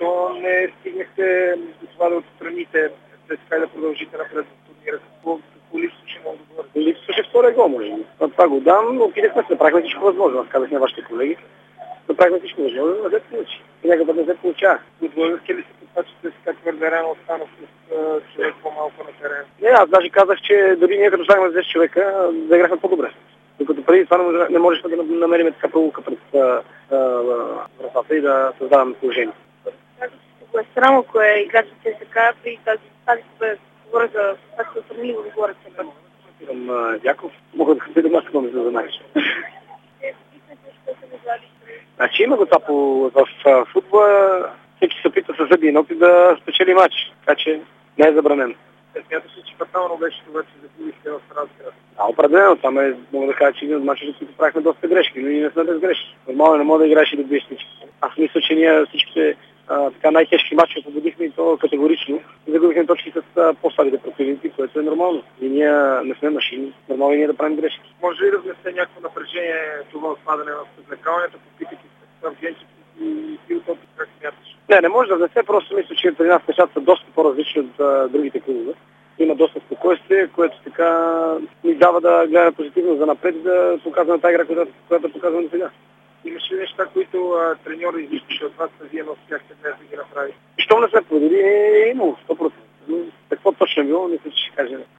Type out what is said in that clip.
защо не стигнахте до това да отстраните, така да продължите напред в турнира? Какво липсваше, мога да говоря? Липсваше втория гол, може би. Това го дам, но опитахме се, направихме всичко възможно. Аз казах на вашите колеги. Направихме всичко възможно, но не се получи. И някакъв път не се получава. Отговорихте ли се по това, че така твърде рано остана с човек по-малко на терен? Не, аз даже казах, че дори ние като слагаме 10 човека, да играхме по-добре. Докато преди това не можехме да намерим така пролука пред вратата и да създаваме положение. Го е срамо, ако е играчите така при тази говоря за това, че отърнило да говорят все пак. Към Дяков, мога да бъда аз, какво ми се занимаваш. Значи има го това в футбола, всеки се опита със зъби и ногти да спечели матч, така че не е забранено. Смяташ ли, че фатално беше това, че загубихте в разград? Определено, там мога да кажа, че един от мачовете, които правихме доста грешки, но ние не сме без грешки. Нормално не мога да играеш и да биеш всички. Аз мисля, че ние всичките така най-тежки мачове победихме и то категорично. И загубихме точки с по-слабите противници, което е нормално. И ние не сме машини, нормално и ние да правим грешки. Може ли да внесе някакво напрежение това отпадане в съблекалнията, попитайки се в Генчев и Филтоп, как смяташ? Не може да внесе, просто мисля, че при нас нещата са доста по-различни от другите клубове. Има доста спокойствие, което така ни дава да гледаме позитивно за напред и да показваме тази игра, която показваме до сега. Имаше ли неща, които треньор изискаше от вас, а вие не успяхте днес да ги направи? Щом не сме победили, е имало 100%. Какво точно е било, мисля, че ще кажем.